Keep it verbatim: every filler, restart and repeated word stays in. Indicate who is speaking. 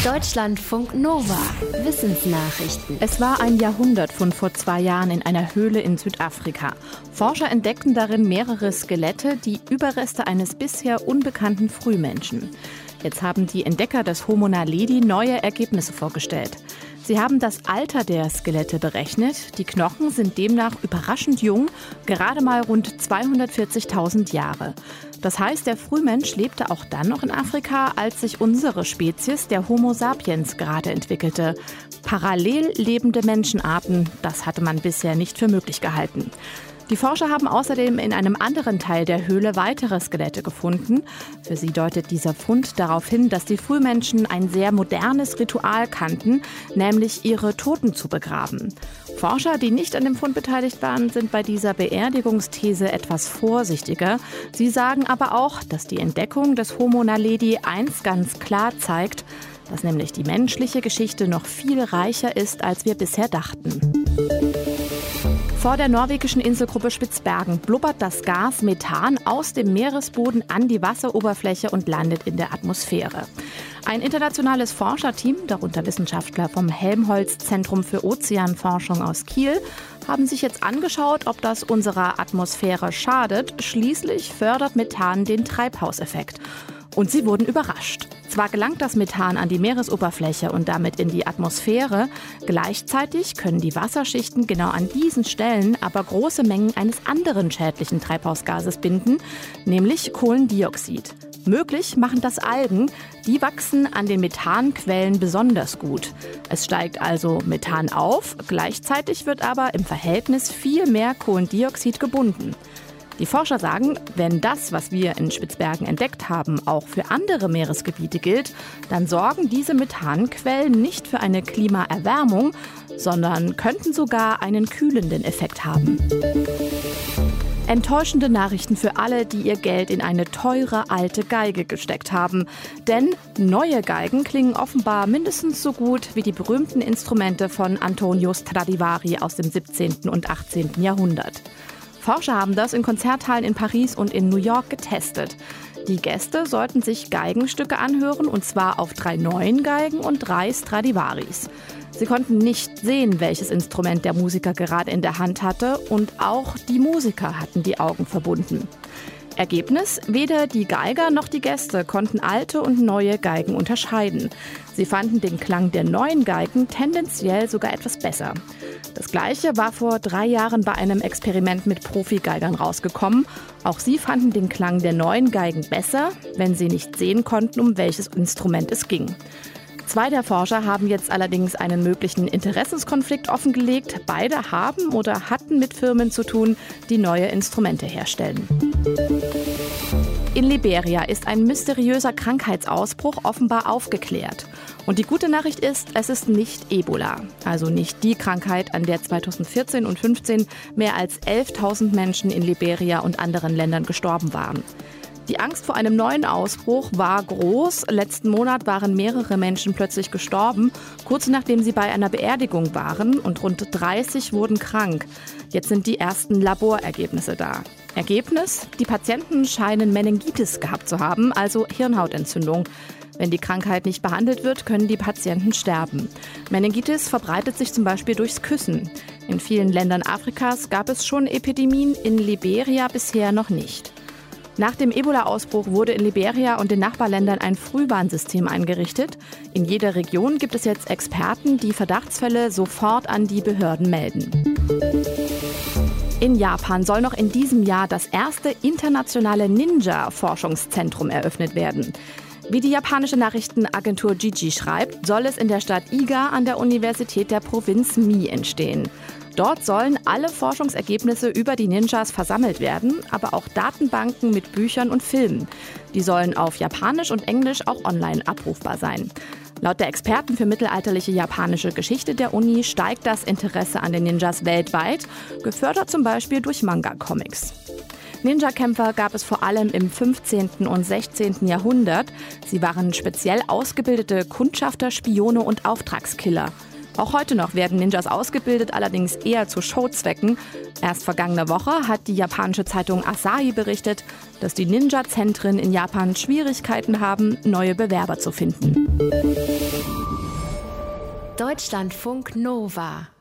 Speaker 1: Deutschlandfunk Nova. Wissensnachrichten.
Speaker 2: Es war ein Jahrhundertfund vor zwei Jahren in einer Höhle in Südafrika. Forscher entdeckten darin mehrere Skelette, die Überreste eines bisher unbekannten Frühmenschen. Jetzt haben die Entdecker des Homo naledi neue Ergebnisse vorgestellt. Sie haben das Alter der Skelette berechnet. Die Knochen sind demnach überraschend jung, gerade mal rund zweihundertvierzigtausend Jahre. Das heißt, der Frühmensch lebte auch dann noch in Afrika, als sich unsere Spezies, der Homo sapiens, gerade entwickelte. Parallel lebende Menschenarten, das hatte man bisher nicht für möglich gehalten. Die Forscher haben außerdem in einem anderen Teil der Höhle weitere Skelette gefunden. Für sie deutet dieser Fund darauf hin, dass die Frühmenschen ein sehr modernes Ritual kannten, nämlich ihre Toten zu begraben. Forscher, die nicht an dem Fund beteiligt waren, sind bei dieser Beerdigungsthese etwas vorsichtiger. Sie sagen aber auch, dass die Entdeckung des Homo naledi eins ganz klar zeigt, dass nämlich die menschliche Geschichte noch viel reicher ist, als wir bisher dachten. Vor der norwegischen Inselgruppe Spitzbergen blubbert das Gas Methan aus dem Meeresboden an die Wasseroberfläche und landet in der Atmosphäre. Ein internationales Forscherteam, darunter Wissenschaftler vom Helmholtz-Zentrum für Ozeanforschung aus Kiel, haben sich jetzt angeschaut, ob das unserer Atmosphäre schadet. Schließlich fördert Methan den Treibhauseffekt. Und sie wurden überrascht. Zwar gelangt das Methan an die Meeresoberfläche und damit in die Atmosphäre, gleichzeitig können die Wasserschichten genau an diesen Stellen aber große Mengen eines anderen schädlichen Treibhausgases binden, nämlich Kohlendioxid. Möglich machen das Algen, die wachsen an den Methanquellen besonders gut. Es steigt also Methan auf, gleichzeitig wird aber im Verhältnis viel mehr Kohlendioxid gebunden. Die Forscher sagen, wenn das, was wir in Spitzbergen entdeckt haben, auch für andere Meeresgebiete gilt, dann sorgen diese Methanquellen nicht für eine Klimaerwärmung, sondern könnten sogar einen kühlenden Effekt haben. Enttäuschende Nachrichten für alle, die ihr Geld in eine teure alte Geige gesteckt haben. Denn neue Geigen klingen offenbar mindestens so gut wie die berühmten Instrumente von Antonio Stradivari aus dem siebzehnten und achtzehnten Jahrhundert. Forscher haben das in Konzerthallen in Paris und in New York getestet. Die Gäste sollten sich Geigenstücke anhören, und zwar auf drei neuen Geigen und drei Stradivaris. Sie konnten nicht sehen, welches Instrument der Musiker gerade in der Hand hatte, und auch die Musiker hatten die Augen verbunden. Ergebnis: Weder die Geiger noch die Gäste konnten alte und neue Geigen unterscheiden. Sie fanden den Klang der neuen Geigen tendenziell sogar etwas besser. Das Gleiche war vor drei Jahren bei einem Experiment mit Profi-Geigern rausgekommen. Auch sie fanden den Klang der neuen Geigen besser, wenn sie nicht sehen konnten, um welches Instrument es ging. Zwei der Forscher haben jetzt allerdings einen möglichen Interessenskonflikt offengelegt. Beide haben oder hatten mit Firmen zu tun, die neue Instrumente herstellen. In Liberia ist ein mysteriöser Krankheitsausbruch offenbar aufgeklärt. Und die gute Nachricht ist, es ist nicht Ebola. Also nicht die Krankheit, an der zweitausendvierzehn und fünfzehn mehr als elftausend Menschen in Liberia und anderen Ländern gestorben waren. Die Angst vor einem neuen Ausbruch war groß. Letzten Monat waren mehrere Menschen plötzlich gestorben, kurz nachdem sie bei einer Beerdigung waren, und rund dreißig wurden krank. Jetzt sind die ersten Laborergebnisse da. Ergebnis: Die Patienten scheinen Meningitis gehabt zu haben, also Hirnhautentzündung. Wenn die Krankheit nicht behandelt wird, können die Patienten sterben. Meningitis verbreitet sich zum Beispiel durchs Küssen. In vielen Ländern Afrikas gab es schon Epidemien, in Liberia bisher noch nicht. Nach dem Ebola-Ausbruch wurde in Liberia und den Nachbarländern ein Frühwarnsystem eingerichtet. In jeder Region gibt es jetzt Experten, die Verdachtsfälle sofort an die Behörden melden. In Japan soll noch in diesem Jahr das erste internationale Ninja-Forschungszentrum eröffnet werden. Wie die japanische Nachrichtenagentur Jiji schreibt, soll es in der Stadt Iga an der Universität der Provinz Mie entstehen. Dort sollen alle Forschungsergebnisse über die Ninjas versammelt werden, aber auch Datenbanken mit Büchern und Filmen. Die sollen auf Japanisch und Englisch auch online abrufbar sein. Laut der Experten für mittelalterliche japanische Geschichte der Uni steigt das Interesse an den Ninjas weltweit, gefördert zum Beispiel durch Manga-Comics. Ninja-Kämpfer gab es vor allem im fünfzehnten und sechzehnten Jahrhundert. Sie waren speziell ausgebildete Kundschafter, Spione und Auftragskiller. Auch heute noch werden Ninjas ausgebildet, allerdings eher zu Showzwecken. Erst vergangene Woche hat die japanische Zeitung Asahi berichtet, dass die Ninja-Zentren in Japan Schwierigkeiten haben, neue Bewerber zu finden.
Speaker 1: Deutschlandfunk Nova